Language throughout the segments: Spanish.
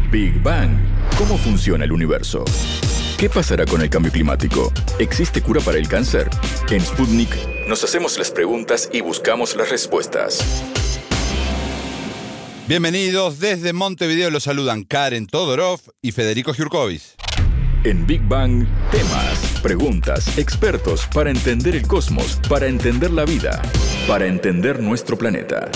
Big Bang. ¿Cómo funciona el universo? ¿Qué pasará con el cambio climático? ¿Existe cura para el cáncer? En Sputnik nos hacemos las preguntas y buscamos las respuestas. Bienvenidos, desde Montevideo los saludan Karen Todorov y Federico Giurkovic. En Big Bang, temas, preguntas, expertos para entender el cosmos, para entender la vida, para entender nuestro planeta.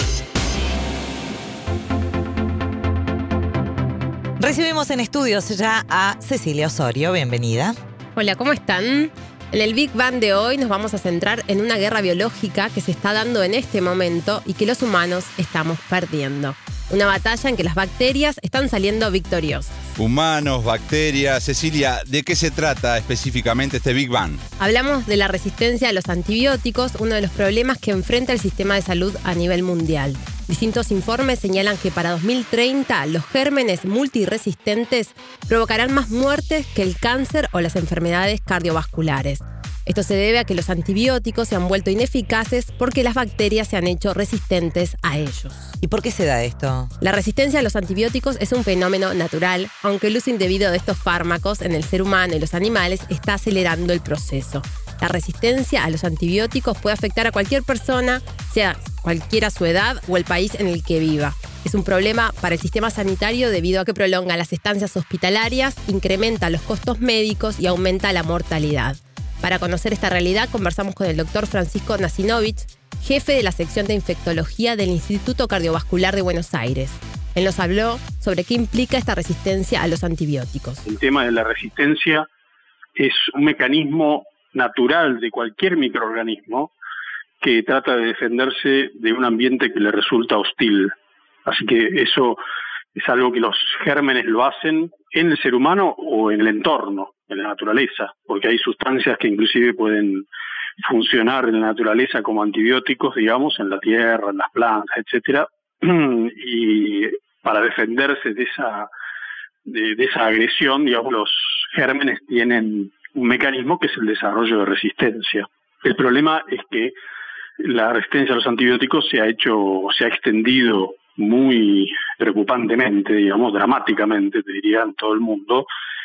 Recibimos en estudios ya a Cecilia Osorio, bienvenida. Hola, ¿cómo están? En el Big Bang de hoy nos vamos a centrar en una guerra biológica que se está dando en este momento y que los humanos estamos perdiendo. Una batalla en que las bacterias están saliendo victoriosas. Humanos, bacterias. Cecilia, ¿de qué se trata específicamente este Big Bang? Hablamos de la resistencia a los antibióticos, uno de los problemas que enfrenta el sistema de salud a nivel mundial. Distintos informes señalan que para 2030 los gérmenes multiresistentes provocarán más muertes que el cáncer o las enfermedades cardiovasculares. Esto se debe a que los antibióticos se han vuelto ineficaces porque las bacterias se han hecho resistentes a ellos. ¿Y por qué se da esto? La resistencia a los antibióticos es un fenómeno natural, aunque el uso indebido de estos fármacos en el ser humano y los animales está acelerando el proceso. La resistencia a los antibióticos puede afectar a cualquier persona, sea cualquiera su edad o el país en el que viva. Es un problema para el sistema sanitario debido a que prolonga las estancias hospitalarias, incrementa los costos médicos y aumenta la mortalidad. Para conocer esta realidad conversamos con el doctor Francisco Nasinovich, jefe de la sección de infectología del Instituto Cardiovascular de Buenos Aires. Él nos habló sobre qué implica esta resistencia a los antibióticos. El tema de la resistencia es un mecanismo natural de cualquier microorganismo que trata de defenderse de un ambiente que le resulta hostil. Así que eso es algo que los gérmenes lo hacen en el ser humano o en el entorno, en la naturaleza, porque hay sustancias que inclusive pueden funcionar en la naturaleza como antibióticos, digamos, en la tierra, en las plantas, etcétera, y para defenderse de esa agresión, digamos, los gérmenes tienen un mecanismo que es el desarrollo de resistencia. El problema es que la resistencia a los antibióticos se ha extendido muy preocupantemente, digamos, dramáticamente, te diría, en todo el mundo.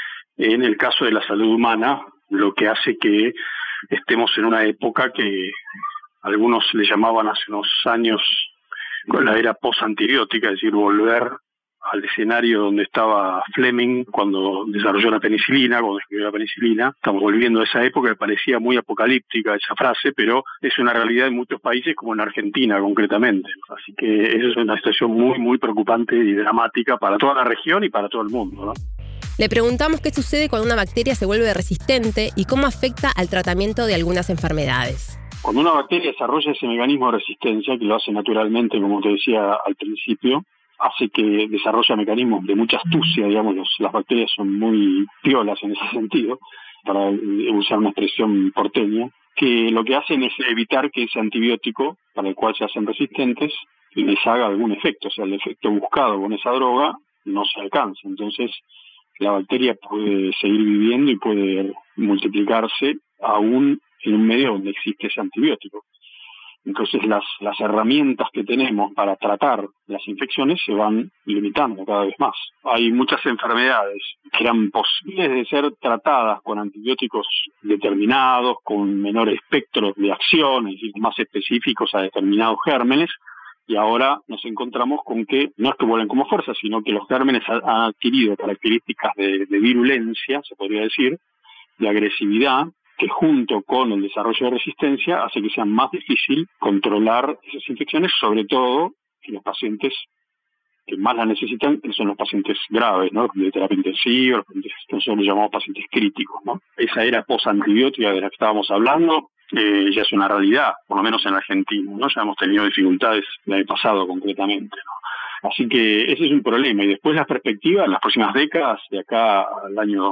En el caso de la salud humana, lo que hace que estemos en una época que algunos le llamaban hace unos años con la era post-antibiótica, es decir, volver al escenario donde estaba Fleming cuando desarrolló la penicilina, cuando escribió la penicilina. Estamos volviendo a esa época que parecía muy apocalíptica esa frase, pero es una realidad en muchos países, como en Argentina concretamente. Así que esa es una situación muy, muy preocupante y dramática para toda la región y para todo el mundo, ¿no? Le preguntamos qué sucede cuando una bacteria se vuelve resistente y cómo afecta al tratamiento de algunas enfermedades. Cuando una bacteria desarrolla ese mecanismo de resistencia, que lo hace naturalmente, como te decía al principio, hace que desarrolla mecanismos de mucha astucia, digamos, las bacterias son muy piolas en ese sentido, para usar una expresión porteña, que lo que hacen es evitar que ese antibiótico, para el cual se hacen resistentes, les haga algún efecto, o sea, el efecto buscado con esa droga no se alcanza. Entonces, la bacteria puede seguir viviendo y puede multiplicarse aún en un medio donde existe ese antibiótico. Entonces las herramientas que tenemos para tratar las infecciones se van limitando cada vez más. Hay muchas enfermedades que eran posibles de ser tratadas con antibióticos determinados, con menor espectro de acción, es decir, más específicos a determinados gérmenes, y ahora nos encontramos con que no es que vuelen como fuerza, sino que los gérmenes han adquirido características de virulencia, se podría decir, de agresividad, que junto con el desarrollo de resistencia hace que sea más difícil controlar esas infecciones, sobre todo en los pacientes que más la necesitan, que son los pacientes graves, ¿no? De terapia intensiva, los pacientes que nosotros llamamos pacientes críticos, ¿no? Esa era posantibiótica de la que estábamos hablando ya es una realidad, por lo menos en Argentina, ¿no? Ya hemos tenido dificultades el año pasado concretamente, ¿no? Así que ese es un problema. Y después las perspectivas, en las próximas décadas, de acá al año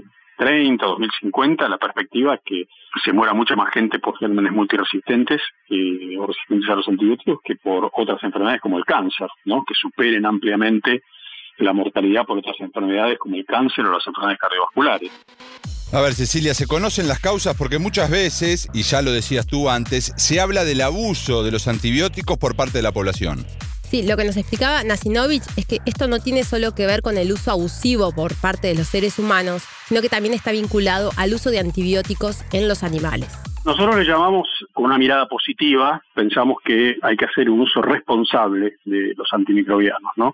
2030, 2050, la perspectiva es que se muera mucha más gente por gérmenes multiresistentes o resistentes a los antibióticos que por otras enfermedades como el cáncer, ¿no? Que superen ampliamente la mortalidad por otras enfermedades como el cáncer o las enfermedades cardiovasculares. A ver, Cecilia, se conocen las causas porque muchas veces, y ya lo decías tú antes, se habla del abuso de los antibióticos por parte de la población. Sí, lo que nos explicaba Nasinovich es que esto no tiene solo que ver con el uso abusivo por parte de los seres humanos, sino que también está vinculado al uso de antibióticos en los animales. Nosotros le llamamos, con una mirada positiva, pensamos que hay que hacer un uso responsable de los antimicrobianos, ¿no?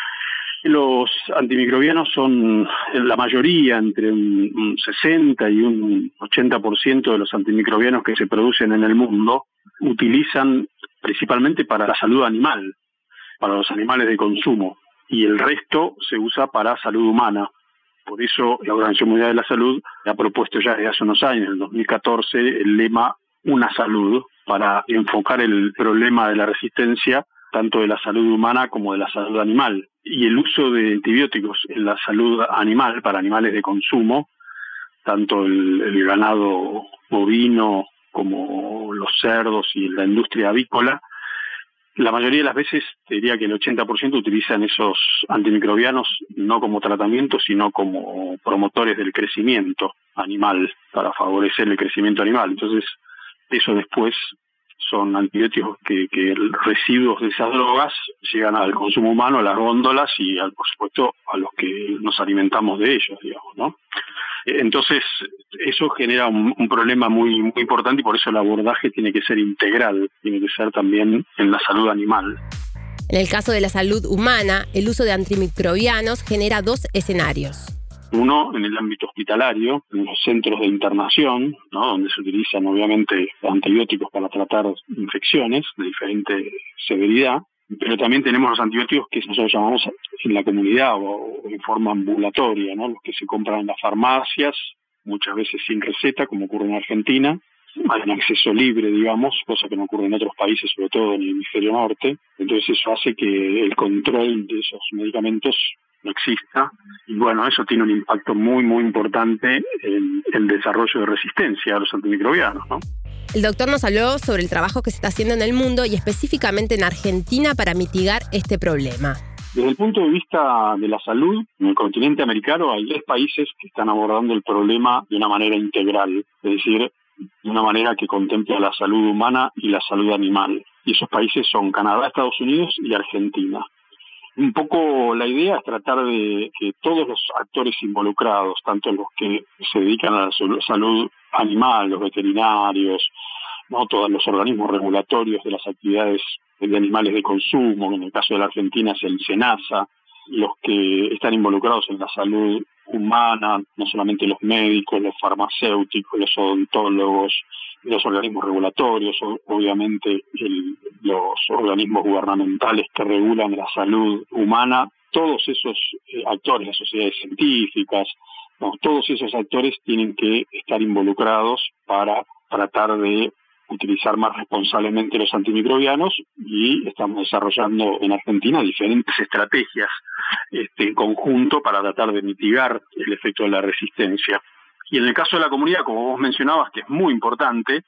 Los antimicrobianos son, la mayoría, entre un 60 y un 80% de los antimicrobianos que se producen en el mundo, utilizan principalmente para la salud animal, para los animales de consumo, y el resto se usa para salud humana. Por eso la Organización Mundial de la Salud ha propuesto ya desde hace unos años, en el 2014, el lema Una Salud, para enfocar el problema de la resistencia tanto de la salud humana como de la salud animal. Y el uso de antibióticos en la salud animal, para animales de consumo, tanto el ganado bovino como los cerdos y la industria avícola, la mayoría de las veces, te diría que el 80% utilizan esos antimicrobianos no como tratamiento, sino como promotores del crecimiento animal, para favorecer el crecimiento animal. Entonces, eso después son antibióticos que residuos de esas drogas llegan al consumo humano, a las góndolas y, por supuesto, a los que nos alimentamos de ellos, digamos, ¿no? Entonces, eso genera un problema muy, muy importante, y por eso el abordaje tiene que ser integral, tiene que ser también en la salud animal. En el caso de la salud humana, el uso de antimicrobianos genera dos escenarios. Uno, en el ámbito hospitalario, en los centros de internación, ¿no?, donde se utilizan obviamente antibióticos para tratar infecciones de diferente severidad, pero también tenemos los antibióticos que nosotros llamamos en la comunidad o en forma ambulatoria, ¿no?, los que se compran en las farmacias, muchas veces sin receta, como ocurre en Argentina. Hay un acceso libre, digamos, cosa que no ocurre en otros países, sobre todo en el hemisferio norte. Entonces eso hace que el control de esos medicamentos no exista, y bueno, eso tiene un impacto muy, muy importante en el desarrollo de resistencia a los antimicrobianos, ¿no? El doctor nos habló sobre el trabajo que se está haciendo en el mundo y específicamente en Argentina para mitigar este problema. Desde el punto de vista de la salud, en el continente americano hay 10 países que están abordando el problema de una manera integral, es decir, de una manera que contempla la salud humana y la salud animal. Y esos países son Canadá, Estados Unidos y Argentina. Un poco la idea es tratar de que todos los actores involucrados, tanto los que se dedican a la salud animal, los veterinarios, ¿no?, todos los organismos regulatorios de las actividades de animales de consumo, en el caso de la Argentina es el SENASA, los que están involucrados en la salud humana, no solamente los médicos, los farmacéuticos, los odontólogos, los organismos regulatorios, obviamente los organismos gubernamentales que regulan la salud humana, todos esos actores, las sociedades científicas, ¿no?, todos esos actores tienen que estar involucrados para tratar de utilizar más responsablemente los antimicrobianos, y estamos desarrollando en Argentina diferentes estrategias en conjunto para tratar de mitigar el efecto de la resistencia. Y en el caso de la comunidad, como vos mencionabas, que es muy importante,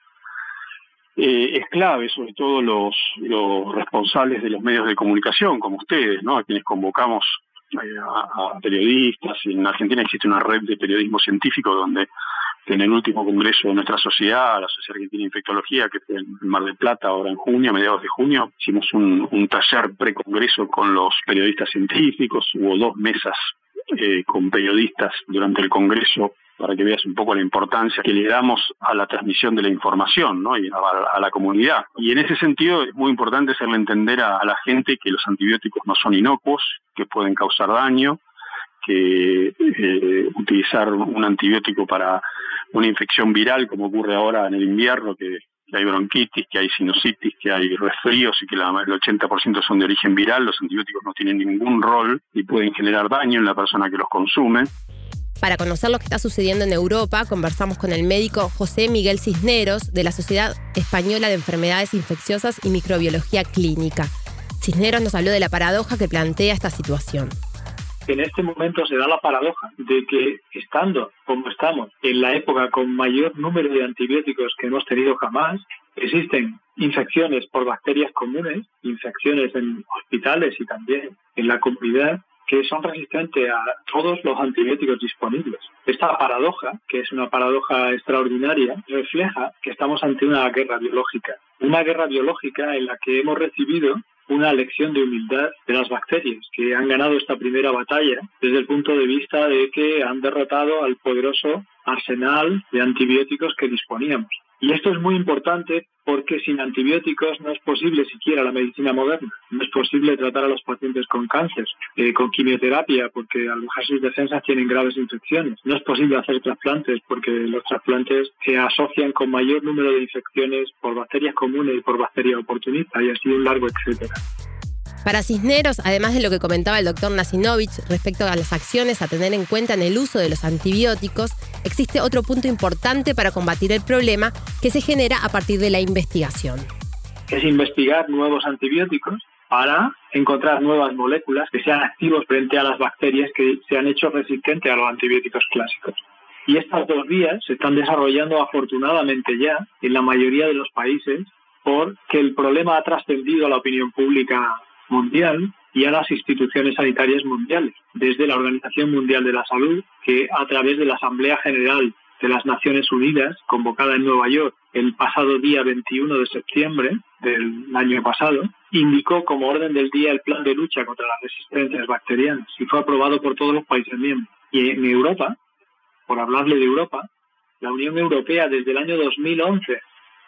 es clave, sobre todo los responsables de los medios de comunicación, como ustedes, ¿no?, a quienes convocamos a periodistas. En Argentina existe una red de periodismo científico donde en el último congreso de nuestra sociedad, la Sociedad Argentina de Infectología, que fue en Mar del Plata ahora en junio, a mediados de junio, hicimos un taller pre-congreso con los periodistas científicos. Hubo 2 mesas con periodistas durante el congreso, para que veas un poco la importancia que le damos a la transmisión de la información, ¿no?, y a la comunidad. Y en ese sentido es muy importante hacerle entender a la gente que los antibióticos no son inocuos, que pueden causar daño, que utilizar un antibiótico para una infección viral, como ocurre ahora en el invierno, que hay bronquitis, que hay sinusitis, que hay resfríos y que el 80% son de origen viral, los antibióticos no tienen ningún rol y pueden generar daño en la persona que los consume. Para conocer lo que está sucediendo en Europa, conversamos con el médico José Miguel Cisneros de la Sociedad Española de Enfermedades Infecciosas y Microbiología Clínica. Cisneros nos habló de la paradoja que plantea esta situación. En este momento se da la paradoja de que, estando como estamos en la época con mayor número de antibióticos que hemos tenido jamás, existen infecciones por bacterias comunes, infecciones en hospitales y también en la comunidad, que son resistentes a todos los antibióticos disponibles. Esta paradoja, que es una paradoja extraordinaria, refleja que estamos ante una guerra biológica. Una guerra biológica en la que hemos recibido una lección de humildad de las bacterias, que han ganado esta primera batalla desde el punto de vista de que han derrotado al poderoso arsenal de antibióticos que disponíamos. Y esto es muy importante porque sin antibióticos no es posible siquiera la medicina moderna. No es posible tratar a los pacientes con cáncer, con quimioterapia, porque al bajar sus defensas tienen graves infecciones. No es posible hacer trasplantes porque los trasplantes se asocian con mayor número de infecciones por bacterias comunes y por bacteria oportunista, y así un largo etcétera. Para Cisneros, además de lo que comentaba el doctor Nasinovich respecto a las acciones a tener en cuenta en el uso de los antibióticos, existe otro punto importante para combatir el problema que se genera a partir de la investigación. Es investigar nuevos antibióticos para encontrar nuevas moléculas que sean activos frente a las bacterias que se han hecho resistentes a los antibióticos clásicos. Y estas dos vías se están desarrollando afortunadamente ya en la mayoría de los países porque el problema ha trascendido a la opinión pública mundial y a las instituciones sanitarias mundiales, desde la Organización Mundial de la Salud, que a través de la Asamblea General de las Naciones Unidas, convocada en Nueva York el pasado día 21 de septiembre del año pasado, indicó como orden del día el plan de lucha contra las resistencias bacterianas y fue aprobado por todos los países miembros. Y en Europa, por hablarle de Europa, la Unión Europea desde el año 2011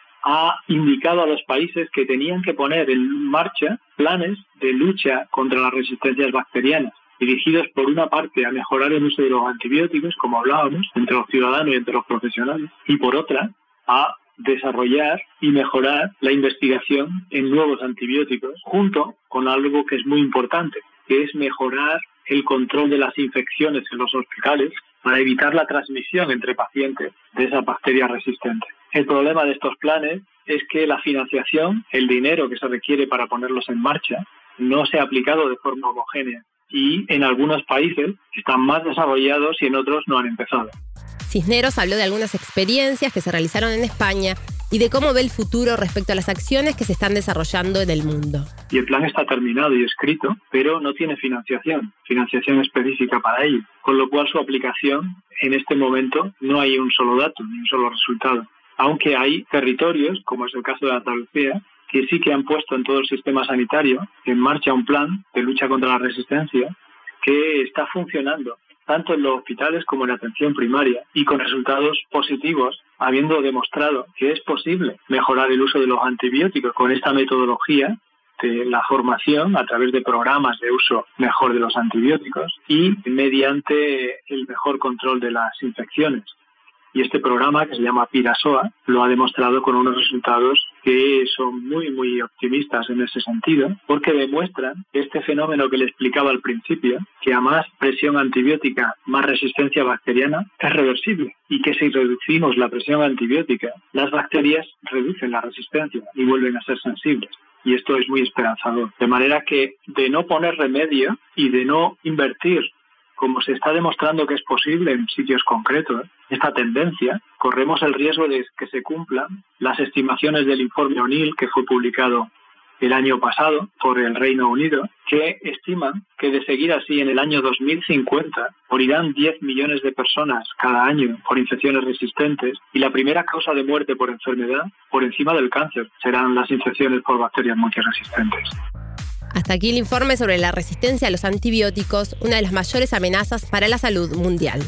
ha indicado a los países que tenían que poner en marcha planes de lucha contra las resistencias bacterianas, dirigidos por una parte a mejorar el uso de los antibióticos, como hablábamos, entre los ciudadanos y entre los profesionales, y por otra a desarrollar y mejorar la investigación en nuevos antibióticos, junto con algo que es muy importante, que es mejorar el control de las infecciones en los hospitales para evitar la transmisión entre pacientes de esas bacterias resistentes. El problema de estos planes es que la financiación, el dinero que se requiere para ponerlos en marcha, no se ha aplicado de forma homogénea y en algunos países están más desarrollados y en otros no han empezado. Cisneros habló de algunas experiencias que se realizaron en España y de cómo ve el futuro respecto a las acciones que se están desarrollando en el mundo. Y el plan está terminado y escrito, pero no tiene financiación específica para ello, con lo cual su aplicación en este momento no hay un solo dato ni un solo resultado. Aunque hay territorios, como es el caso de Andalucía, que sí que han puesto en todo el sistema sanitario en marcha un plan de lucha contra la resistencia que está funcionando tanto en los hospitales como en la atención primaria y con resultados positivos, habiendo demostrado que es posible mejorar el uso de los antibióticos con esta metodología de la formación a través de programas de uso mejor de los antibióticos y mediante el mejor control de las infecciones. Y este programa, que se llama Pirasoa, lo ha demostrado con unos resultados que son muy, muy optimistas en ese sentido, porque demuestran este fenómeno que le explicaba al principio, que a más presión antibiótica, más resistencia bacteriana, es reversible. Y que si reducimos la presión antibiótica, las bacterias reducen la resistencia y vuelven a ser sensibles. Y esto es muy esperanzador. De manera que de no poner remedio y de no invertir, como se está demostrando que es posible en sitios concretos, esta tendencia, corremos el riesgo de que se cumplan las estimaciones del informe O'Neill, que fue publicado el año pasado por el Reino Unido, que estiman que de seguir así en el año 2050 morirán 10 millones de personas cada año por infecciones resistentes y la primera causa de muerte por enfermedad, por encima del cáncer, serán las infecciones por bacterias multiresistentes. Hasta aquí el informe sobre la resistencia a los antibióticos, una de las mayores amenazas para la salud mundial.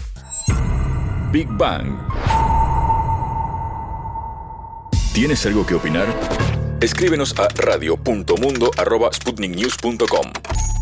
Big Bang. ¿Tienes algo que opinar? Escríbenos a radio.mundo@sputniknews.com.